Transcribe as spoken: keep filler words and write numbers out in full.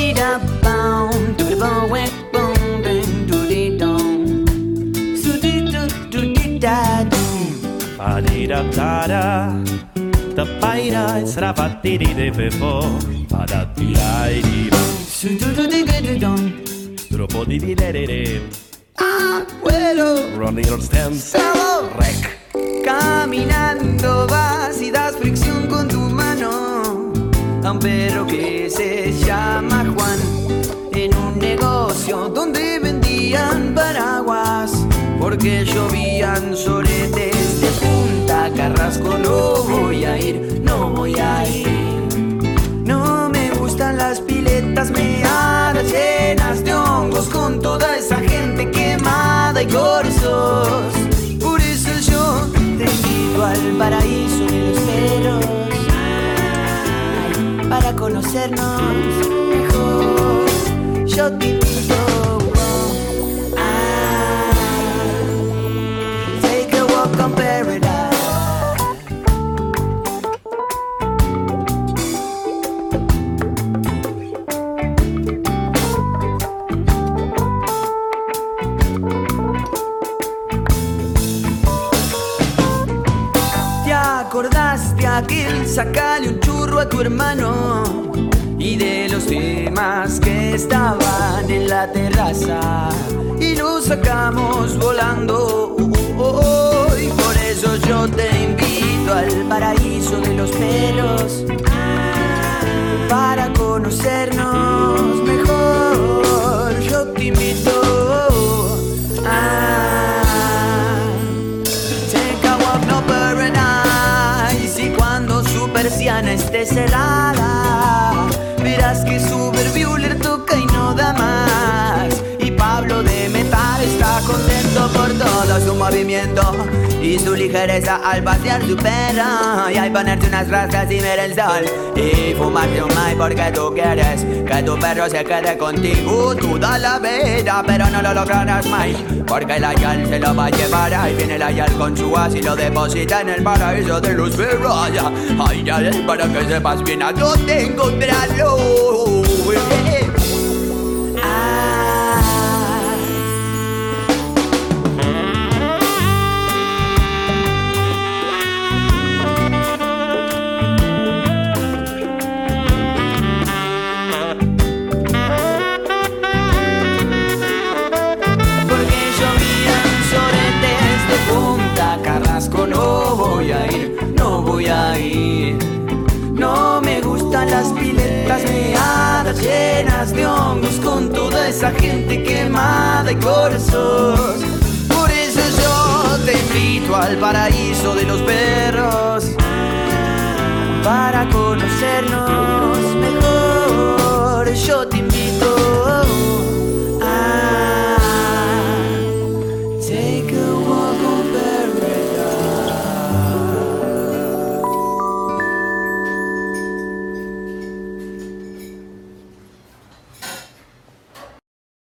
Tara, the paira is rafatiri de before, Padatirai, Stropo di Didere, Abuelo, Ronnie Stands, Rec. Caminando vas y das fricción con tu mano a un perro que se llama Juan, en un negocio donde vendían paraguas, porque llovían soretes de Punta Carrasco. No voy a ir, no voy a ir. No me gustan las piletas meadas llenas de hongos con toda esa gente quemada y corzos. Por eso yo te invito al paraíso de los perros, para conocernos mejor. Yo te invito con paradise. ¿Te acordaste aquel? Sacale un churro a tu hermano y de los demás que estaban en la terraza y los sacamos volando. Oh, oh, y por eso yo te invito al paraíso de los pelos, para conocernos mejor. Yo te invito a take a walk, no paradise. Y cuando su persiana esté cerrada, verás que su Bueller toca y no da más. Y Pablo de Metal está contento por todo su movimiento y su ligereza al pasear su perro, y al ponerte unas rastas y ver el sol y fumarte un mai porque tú quieres que tu perro se quede contigo toda la vida, pero no lo lograrás más porque el ayal se lo va a llevar. Ahí viene el ayal con su as y lo deposita en el paraíso de los perros. Ay, ay, para que sepas bien a dónde encontrarlo. No voy a ir, no voy a ir. No me gustan las piletas meadas llenas de hongos con toda esa gente quemada y corazos. Por eso yo te invito al paraíso de los perros, para conocernos